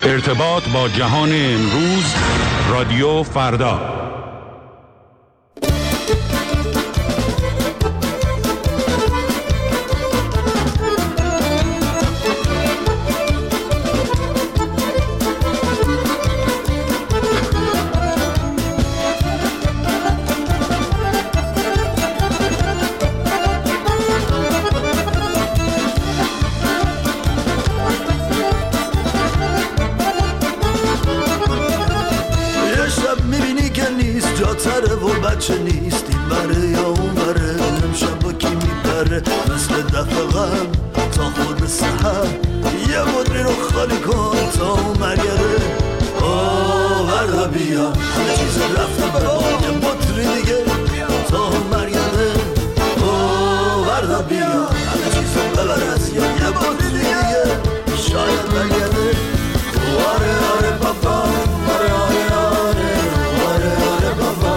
ارتباط با جهان امروز، رادیو فردا. بچه نیست این بره یا اون بره، امشب با کی میپره مثل دفعه غم تا خود سحر، یه مدری رو خالی کن تا اون مرگره. وردا بیا همه چیز رفته ببا، یه مدری دیگه تا اون مرگره. وردا بیا همه چیز ببر از یا یه مدری دیگه شاید مرگره. آره بابا، آره بابا،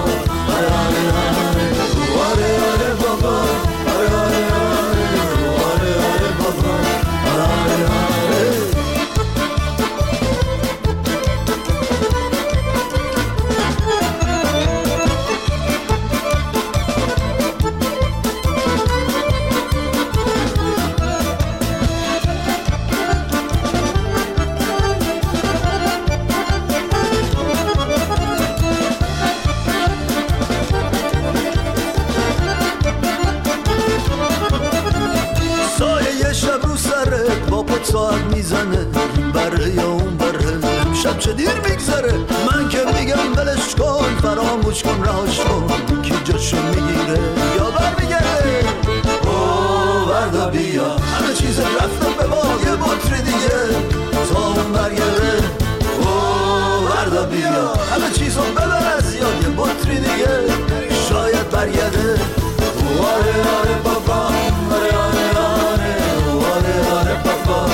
ساعت میزنه این بره یا اون بره، شب چه دیر میگذره. من که میگم بلش کن، فراموش کن، رهاش کن، کی جاشو میگیره یا برمیگرده. وردا بیا همه چیز رفته به ما، یه بطری دیگه تا اون برگرده. وردا بیا همه چیزو ببر از یاد، یه بطری دیگه شاید برگرده. آره بابا، آره بابا،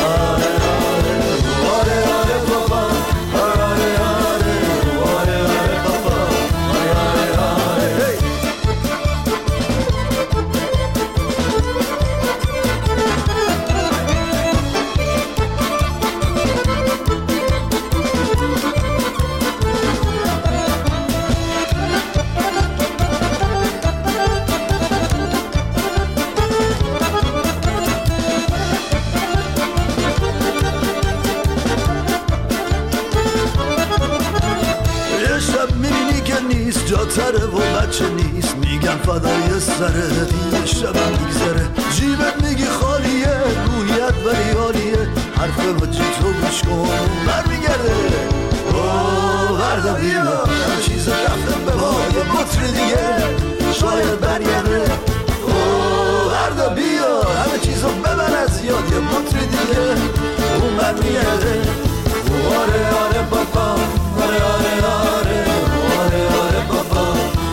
جاتره و بچه نیست، میگم فدای سره، دیگه شبم میگذره، جیبت میگی خالیه، روحیت ولی عالیه، حرف حاجی تو گوش کن برمیگرده. وردا بیا همه چیز رفته به ما، یه بطری دیگه شاید برگرده. وردا بیا همه چیزو ببر از یاد، یه بطری دیگه اون برمیگرده. آره بابا، آره بابا،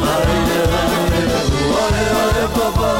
آره بابا،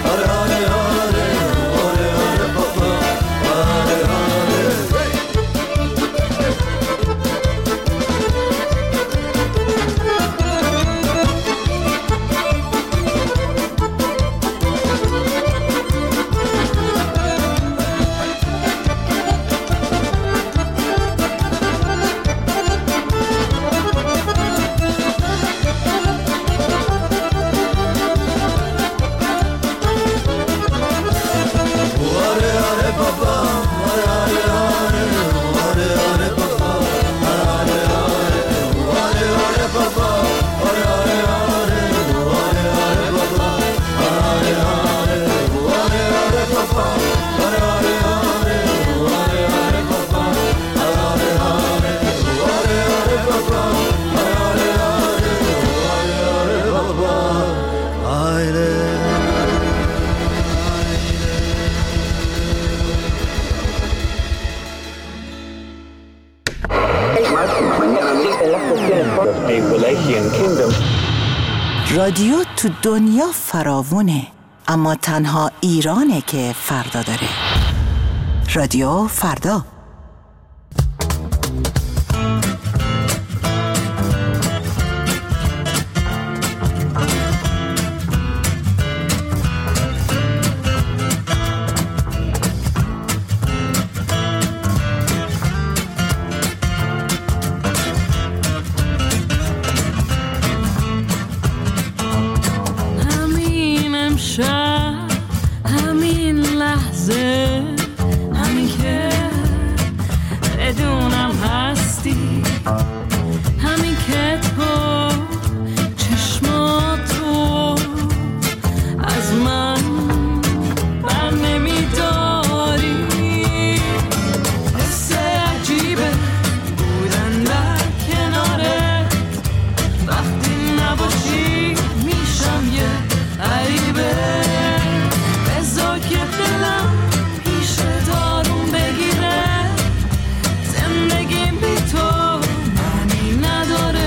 رادیو تو دنیا فراوونه، اما تنها ایرانه که فردا داره. رادیو فردا. همین که تو چشماتو از من بر نمیداری، حس عجیبه بودن در کنارت، وقتی نباشی میشم یه غریبه. بذار که دلم پیش دارون بگیره، زندگیم بی تو معنی نداره.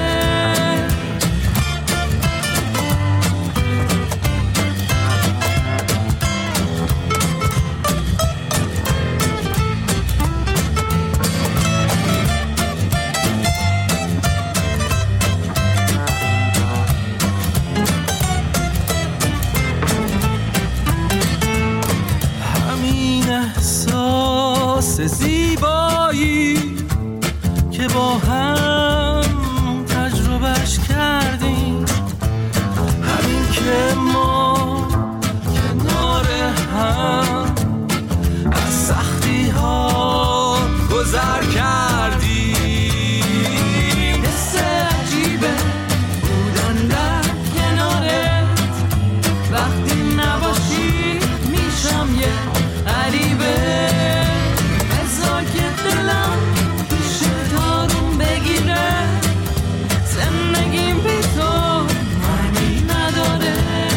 همین احساس زیبایی که با هم تجربهش کردیم، همین که ما کنار هم از سختی ها گذر کردیم. حس عجیبه بودن در کنارت، وقتی نباشی میشم یه غریبه. بذار که دلم پیش دارون بگیره، زندگیم بی تو معنی نداره.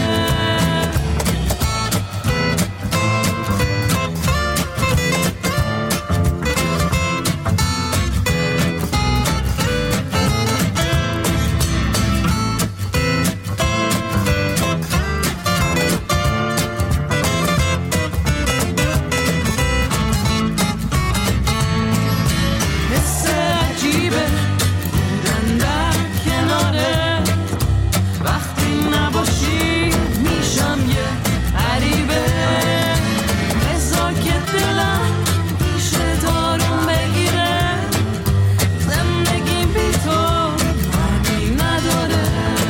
حس عجیبه بودن در کنارت، وقتی نباشی میشم یه غریبه. بذار که دلم پیش دارون بگیره، زندگیم بی تو معنی نداره.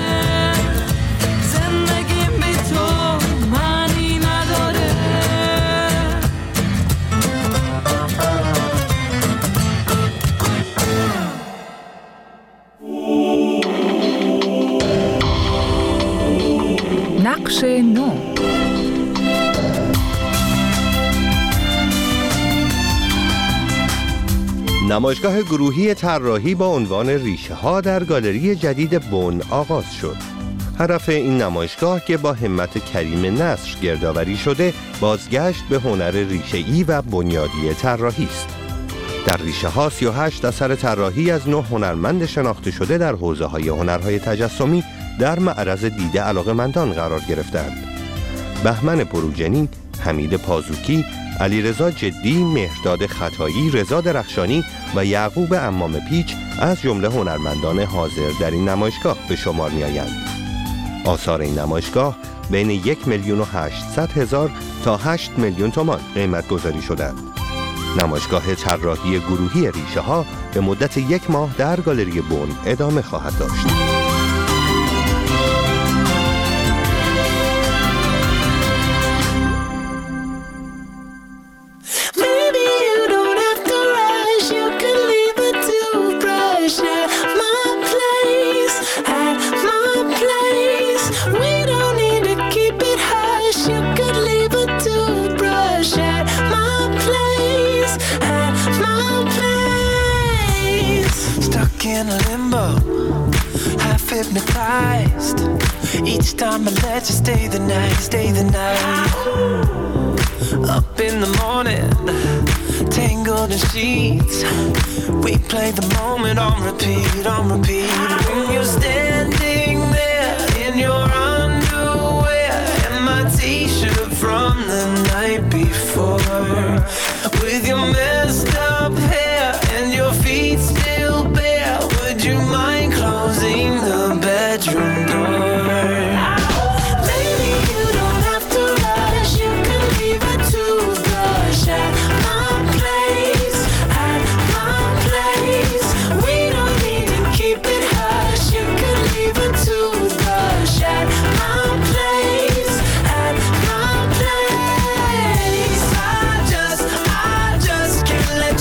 زندگیم بی تو معنی نداره. نقش نو. نمایشگاه گروهی طراحی با عنوان ریشه ها در گالری جدید بن آغاز شد. هدف این نمایشگاه که با همت کریم نصر گردآوری شده، بازگشت به هنر ریشه‌ای و بنیادی طراحی است. در ریشه ها 38 اثر طراحی از 9 هنرمند شناخته شده در حوزه‌های هنرهای تجسمی در معرض دید علاقه‌مندان قرار گرفتند. بهمن بروجنی، حمید پازوکی، علیرضا جدی، مهرداد خطایی، رضا درخشانی و یعقوب عمام پیچ از جمله هنرمندان حاضر در این نمایشگاه به شمار می‌آیند. آثار این نمایشگاه بین 1,800,000 تا 8 میلیون تومان قیمت گذاری شدند. نمایشگاه طراحی گروهی ریشه ها به مدت 1 ماه در گالری بن ادامه خواهد داشت. In a limbo, half hypnotized. Each time I let you stay the night, stay the night. Up in the morning, tangled in sheets. We play the moment on repeat, on repeat. When you're standing there in your underwear and my t-shirt from the night before, with your messed up hair and your feet still bare, would you mind closing the bedroom door? Maybe you don't have to rush, you can leave a toothbrush at my place, at my place. We don't need to keep it hush, you can leave a toothbrush at my place, at my place. I just can't let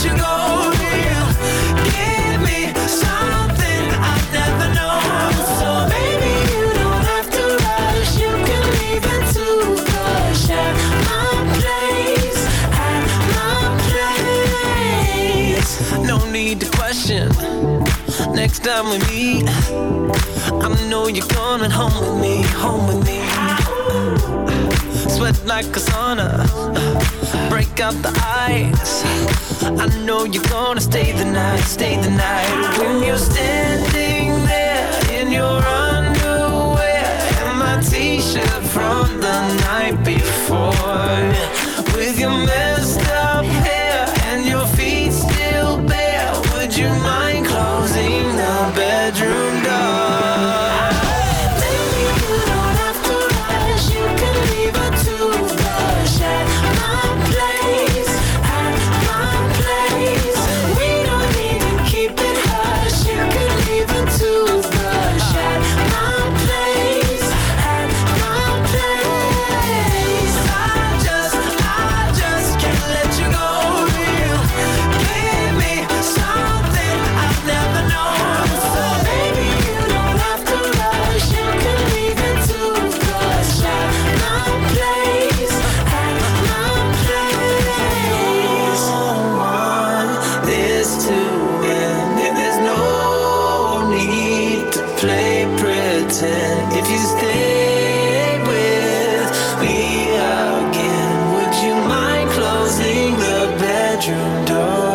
need to question. Next time we meet, I know you're coming home with me, home with me. Sweat like a sauna, break out the ice. I know you're gonna stay the night, stay the night. When you're standing there in your underwear and my t-shirt from the night before, with your messed up hair and your feet still bare, would you mind closing the bedroom door? Baby, you don't have to rush, you can leave a toothbrush at my place, at my place. We don't need to keep it hush, you can leave a toothbrush at my place, at my place. I just can't let you go. You give me something I've never known. So baby, you don't have to rush, you can leave a toothbrush at my place, at my place. I want this to end, and there's no need to play pretend. If you stay with me again, would you mind closing the bedroom door?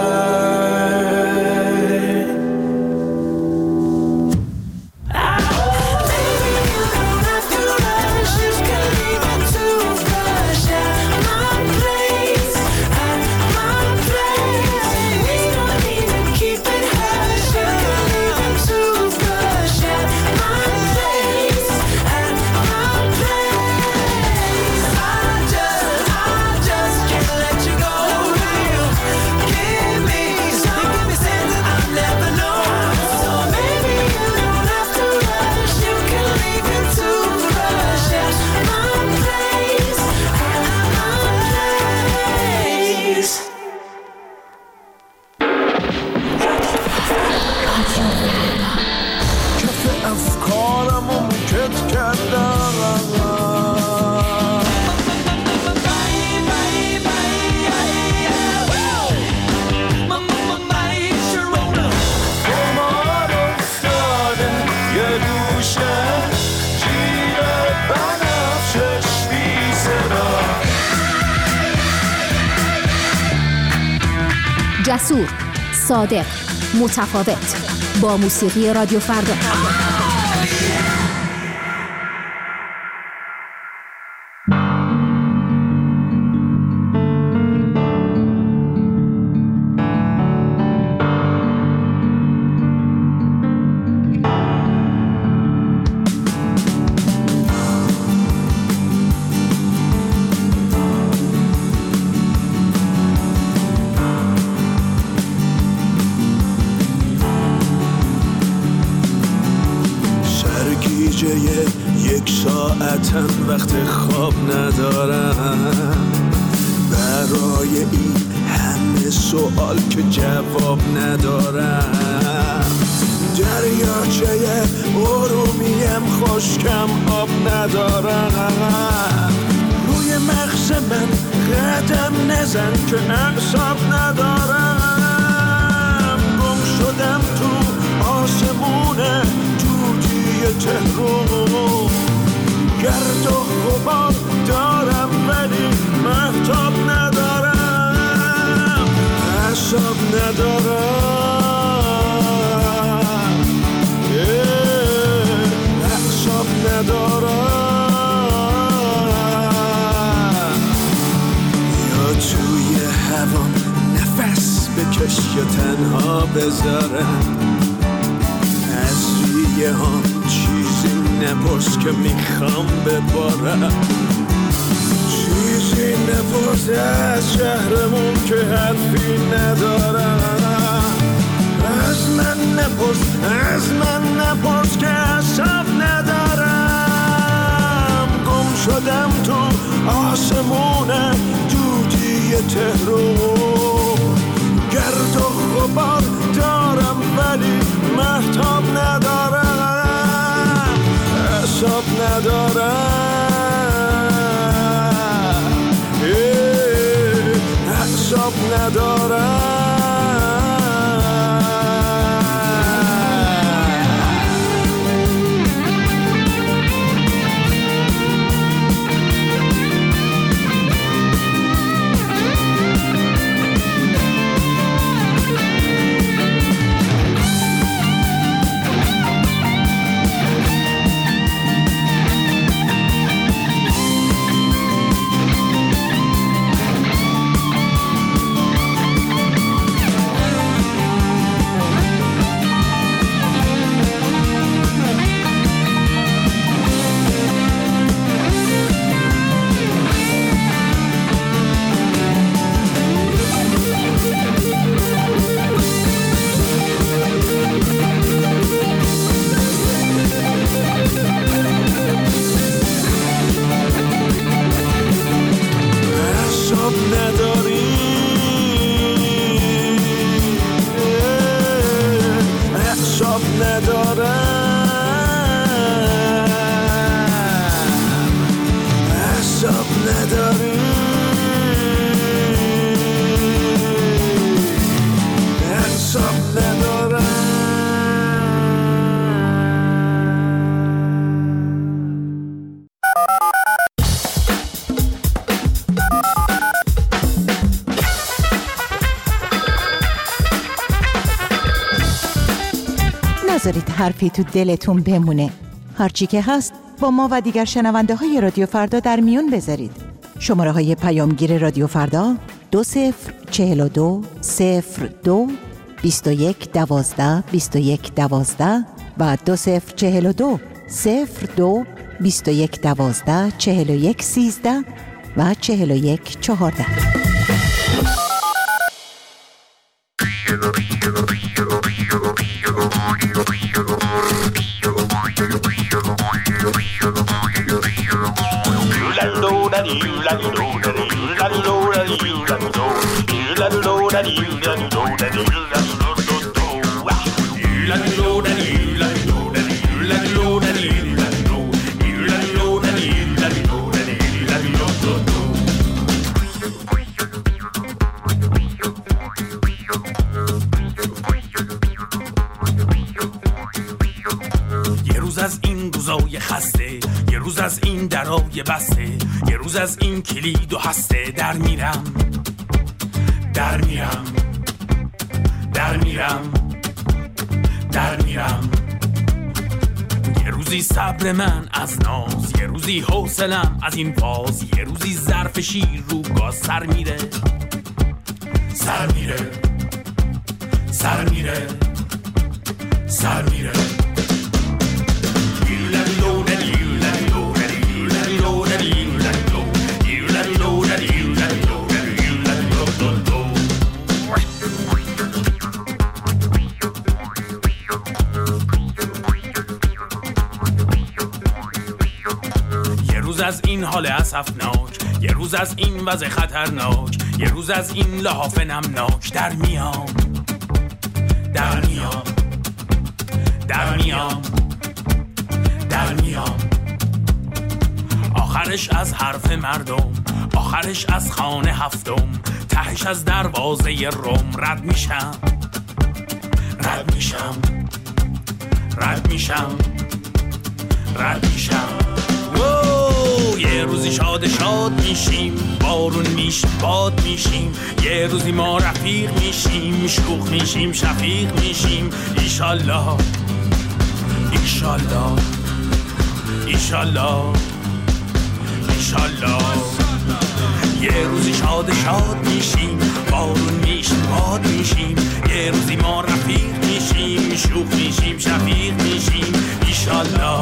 Baby, you don't have to rush, you can leave a toothbrush at my place, at my place. We don't need to keep it hush, you can leave a toothbrush at my place, at my place. I just can't let you go. You give me something I've never known. So baby, you don't have to rush, you can leave it toothbrush at my place, at my place. کف افکارمو میکت کردم خمار افتاده یه گوشه جیب بنفشش بی صدا. جسور، صادق، متفاوت، با موسیقی رادیو فردا. سرگیجه یک ساعتم وقت خواب ندارم، برای این همه سوال که جواب ندارم. دریاچه ارومیم خشکم آب ندارم. روی مغز من قدم نزن که اعصاب ندارم. گم شدم تو آسمون تهران، گرد و غبار دارم ولی مهتاب ندارم، اعصاب ندارم، اعصاب ندارم. یا توی هوام نفس بکش یا تنها بذارم، از روی هم چیزی نپرس که میخوام ببارم، چیزی نپرس از شهرمون که حرفی ندارم. از من نپرس که حساب ندارم. گم شدم تو آسمون دودی تهران، گرد و غبار دارم ولی مهتاب ندارم، اعصاب ندارم، اعصاب ندارم. نذارید حرفی تو دلتون بمونه. هرچی که هست با ما و دیگر شنونده های رادیو فردا در میون بذارید. شماره های پیامگیر رادیو فردا 2042 02 21 12 21 12 و 2042 02 21 12 41 13 و 41 14. یه روز از این درای بسته، یه روز از این کلید و هسته. در میرم یه روزی صبر من از ناز، یه روزی حوصلم از این فاز، یه روزی ظرف شیر رو گاز. سر میره از این حال اسفناک، یه روز از این وضع خطرناک، یه روز از این لحاف نمناک. در میام آخرش از حرف مردم، آخرش از خانه هفتم، تهش از دروازه روم. رد میشم یه روزی شاد میشیم، بارون میشیم، باد میشیم. یه روزی ما رفیق میشیم، شوخ میشیم، شفیق میشیم. ایشالله یه روزی شاد میشیم، بارون میشیم، باد میشیم. یه روزی ما رفیق میشیم، شوخ میشیم، شفیق میشیم. ایشالله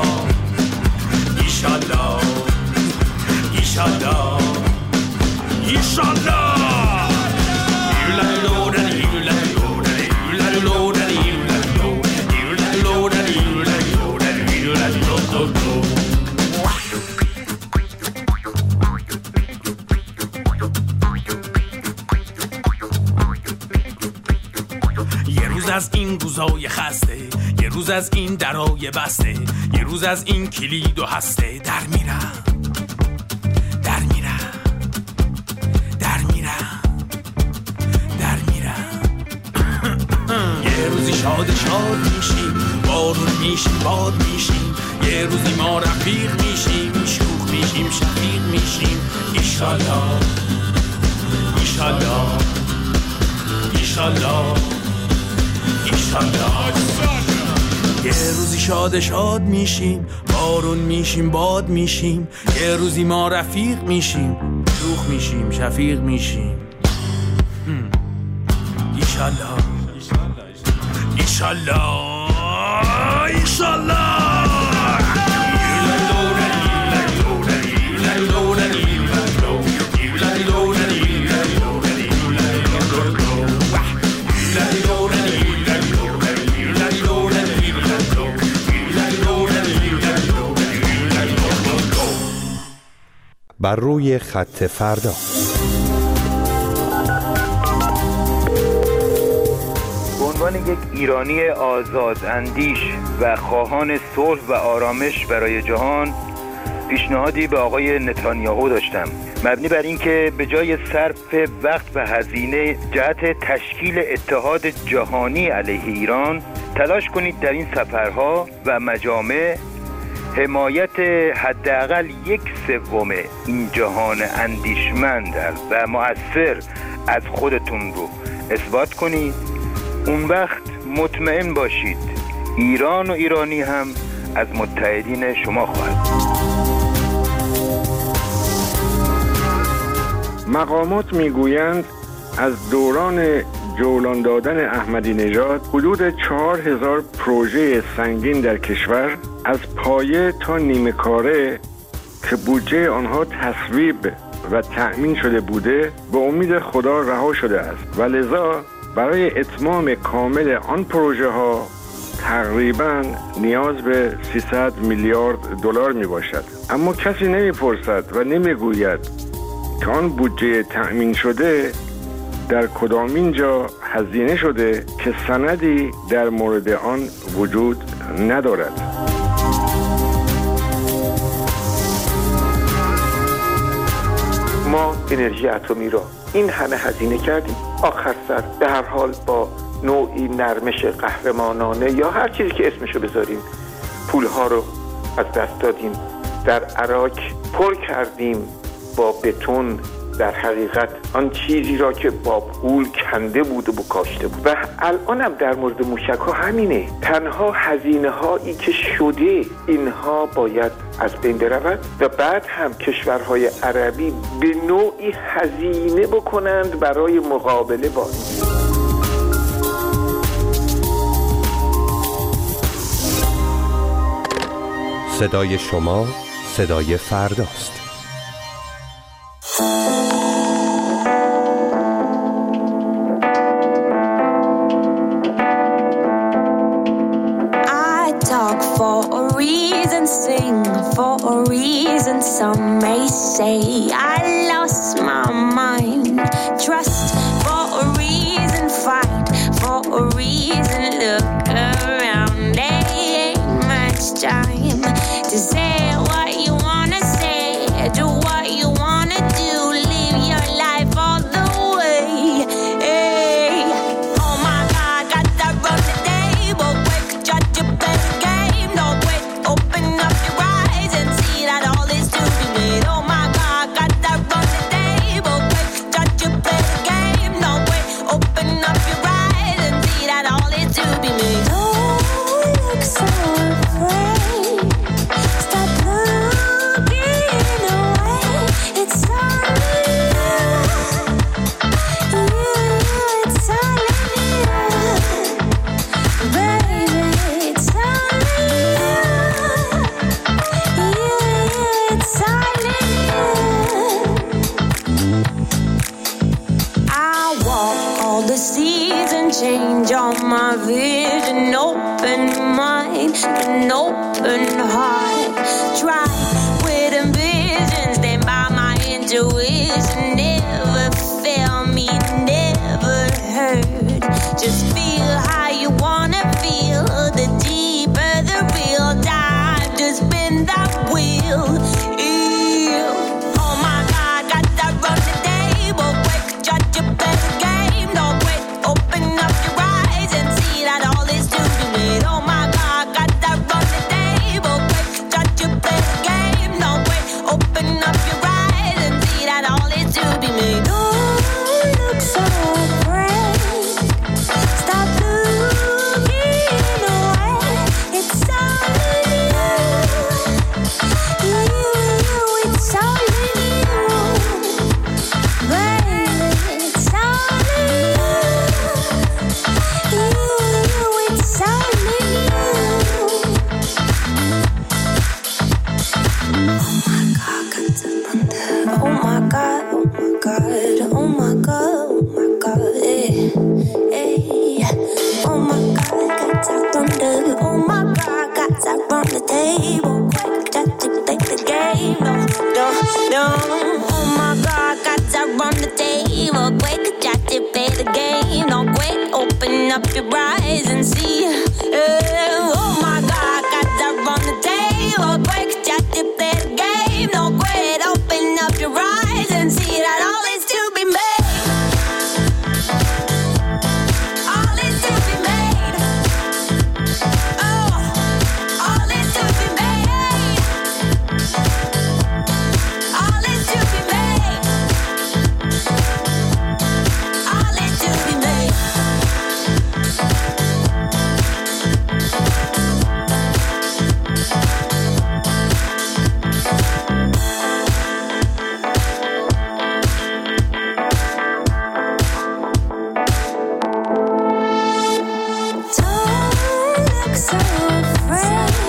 یه روز از این روزای خسته، یه روز از این درای بسته، یه روز از این کلید و هسته. در میرم یه روزی شاد میشیم، بارون میشیم، باد میشیم. یه روزی ما رفیق میشیم، شوخ میشیم، شفیق میشیم. ایشالله یه روزی شاد میشیم، بارون میشیم، باد میشیم. یه روزی ما رفیق میشیم، شوخ میشیم، شفیق میشیم. ایشالله بر روی خط فردا. به عنوان یک ایرانی آزاداندیش و خواهان صلح و آرامش برای جهان، پیشنهادی به آقای نتانیاهو داشتم، مبنی بر اینکه به جای صرف وقت و هزینه جهت تشکیل اتحاد جهانی علیه ایران، تلاش کنید در این سفرها و مجامع حمایت حداقل 1/3 این جهان اندیشمند و مؤثر از خودتون رو اثبات کنید. اون وقت مطمئن باشید ایران و ایرانی هم از متحدین شما خواهد. مقامات میگویند از دوران جولان دادن احمدی نژاد حدود 4000 پروژه سنگین در کشور از پایه تا نیمه کاره که بودجه آنها تصویب و تأمین شده بوده به امید خدا رها شده است و لذا برای اتمام کامل آن پروژه ها تقریباً نیاز به 300 میلیارد دلار می باشد. اما کسی نمی پرسد و نمی گوید که آن بودجه تأمین شده در کدامین جا هزینه شده که سندی در مورد آن وجود ندارد. ما انرژی اتمی را این همه هزینه کردیم، آخر سر به هر حال با نوعی نرمش قهرمانانه یا هر چیزی که اسمشو بذاریم پولها رو از دست دادیم. در عراق پر کردیم با بتون در حقیقت آن چیزی را که با پول کنده بود و بکاشته بود. و الان هم در مورد موشک ها همینه، تنها هزینه هایی که شده اینها باید از بین برود و بعد هم کشورهای عربی به نوعی هزینه بکنند برای مقابله با صدای شما صدای فرداست. For a reason, some may say I lost my mind. Trust for a reason, fight for a reason. Look around, there ain't much time to say what you wanna say, do what you wanna do, live your life all the way. Hey. Oh my God, got that run the table, quick, judge your best game, no wait, open up your eyes and see that all is to be made. Oh my God, got that run the table, quick, judge your best game, no wait, open up your eyes and see that all is to be made. Don't look so afraid, stop looking away, it's all in you, it's all in you, baby, it's all in you, it's all in you. I walk all the seas and change all my vision, open mind, an open heart, try with ambition, stand by my intuition, never fail me, never hurt, just feel how you wanna feel, the deeper the real dive, just spin that wheel. Oh my God, got that run the table, quick, judge your best game, no wait, open up your eyes and see that all is to be made. Oh my God, got that run the table, quick, judge your best game, no wait, open up your eyes and see that all is to be made. Don't look so afraid, stop looking away, it's all in you, it's all in you, baby, it's all in you, it's all in you. Oh my God, oh my God, oh my God, oh my God, hey, hey. Oh my God, got that thunder, oh my God, got that on the table, quick, just to play the game, no, no, no. Oh my God, got that on the table, quick, just to play the game, no, quick, open up your eyes and see. Oh my God, got that on the table, quick, just to play the game, no, quick, open up your eyes and see that all is to be made. All is to be made. Oh, all is to be made. All is to be made. All is to be made. afraid.